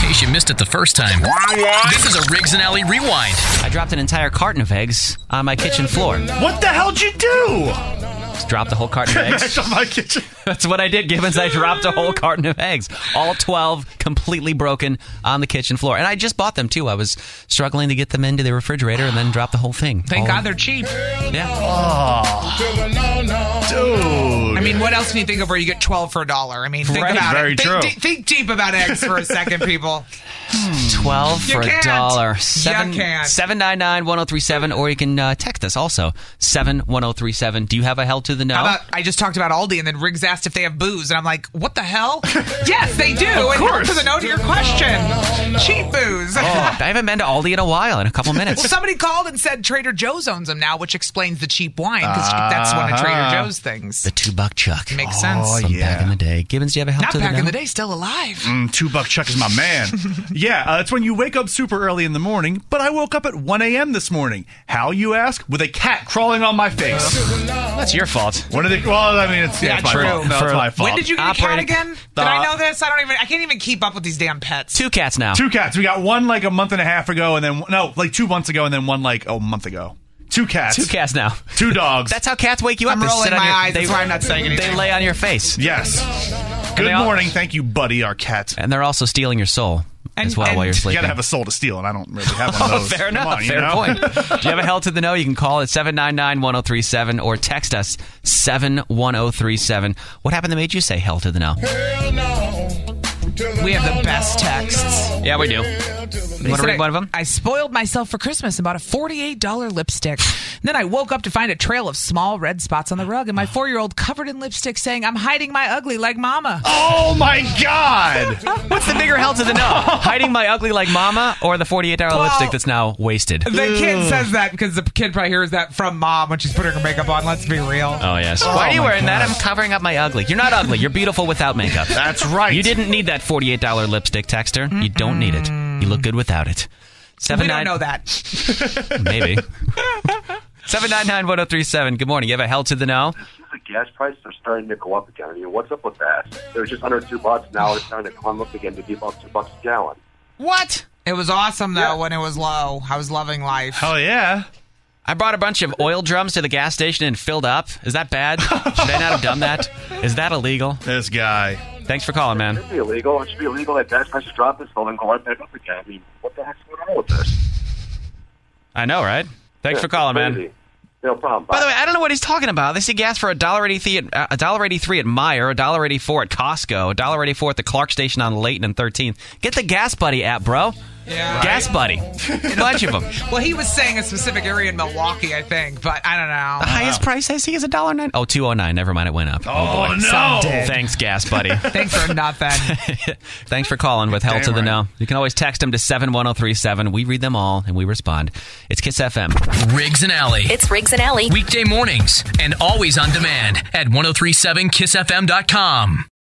case you missed it the first time. This is a Riggs and Alley Rewind. I dropped an entire carton of eggs on my kitchen floor. What the hell'd you do? Just dropped a whole carton of eggs. On my kitchen. That's what I did, Gibbons. I dropped a whole carton of eggs. All 12 completely broken on the kitchen floor. And I just bought them, too. I was struggling to get them into the refrigerator and then dropped the whole thing. Thank God they're cheap. Yeah. Oh, dude. I mean, what else can you think of where you get 12 for $1? I mean, think Right, about very it. true. Think deep about eggs for a second, people. 12 You for can't. $1. You can't. 799-1037, or you can text us also, 71037. Do you have a hell to the no? How about I just talked about Aldi, and then Riggs asked if they have booze, and I'm like, what the hell? Yes, they do. And course. to the no to your question. Cheap booze. I haven't been to Aldi in a while, in a couple minutes. Well, somebody called and said Trader Joe's owns them now, which explains the cheap wine, because that's one of Trader Joe's things. The $2 Chuck. Makes sense. From back in the day. Gibbons, do you have a hell Not to the no? back in the day, still alive. $2 Chuck is my man. Yeah, it's when you wake up super early in the morning, but I woke up at 1 a.m. this morning. How, you ask? With a cat crawling on my face. That's your fault. What are they? Well, I mean, it's my true. fault. No, it's my fault. When did you get a cat Operating- again? Did I know this? I can't even keep up with these damn pets. 2 cats now. 2 cats. We got one like a month and a half ago, and then, no, like 2 months ago, and then one like a month ago. 2 cats. 2 cats now. 2 dogs. That's how cats wake you up. I'm They rolling sit on my your, eyes. They, That's why I'm not saying anything. They lay on your face. Yes. they Good all- morning. Thank you, buddy, our cat. And they're also stealing your soul as well while you're You sleeping. gotta have a soul to steal, and I don't really have one of those. Fair Come enough. on, you Fair know? point. Do you have a hell to the no? You can call at 799-1037 or text us 71037. What happened that made you say hell to the no? We have the best texts. Yeah, we do. They You want to said read one of them? I spoiled myself for Christmas and bought a $48 lipstick. Then I woke up to find a trail of small red spots on the rug and my 4-year-old covered in lipstick saying, I'm hiding my ugly like mama. Oh, my God. What's the bigger hell to the no? Hiding my ugly like mama or the $48 lipstick that's now wasted? The kid says that because the kid probably hears that from mom when she's putting her makeup on. Let's be real. Oh, yes. Why are you wearing that? I'm covering up my ugly. You're not ugly. You're beautiful without makeup. That's right. You didn't need that $48 lipstick, texter. You don't need it. You look good without it. We don't know that. Maybe. 799-1037. Good morning. You have a hell to the no? The gas prices are starting to go up again. I mean, what's up with that? They were just under $2. Now it's starting to climb up again to be about $2 a gallon. What? It was awesome, though, when it was low. I was loving life. Hell yeah. I brought a bunch of oil drums to the gas station and filled up. Is that bad? Should I not have done that? Is that illegal? This guy. Thanks for calling, man. It should be illegal. It should be illegal that gas prices drop this, so then go right back up again. I mean, what the heck's going on with this? I know, right? Thanks for calling, man. Crazy. No problem. By the way, I don't know what he's talking about. They see gas for $1.83 at Meijer, $1.84 at Costco, $1.84 at the Clark station on Layton and 13th. Get the Gas Buddy app, bro. Yeah. Gas Buddy. A bunch of them. Well, he was saying a specific area in Milwaukee, I think, but I don't know. The highest price I see is $1.09. Oh, $2.09. Never mind, it went up. Oh, boy. no. Thanks, Gas Buddy. Thanks for nothing. Thanks for calling with Hell Damn to the right. No. You can always text them to 71037. We read them all and we respond. It's Kiss FM. Riggs and Alley. It's Riggs and Alley. Weekday mornings and always on demand at 1037kissfm.com.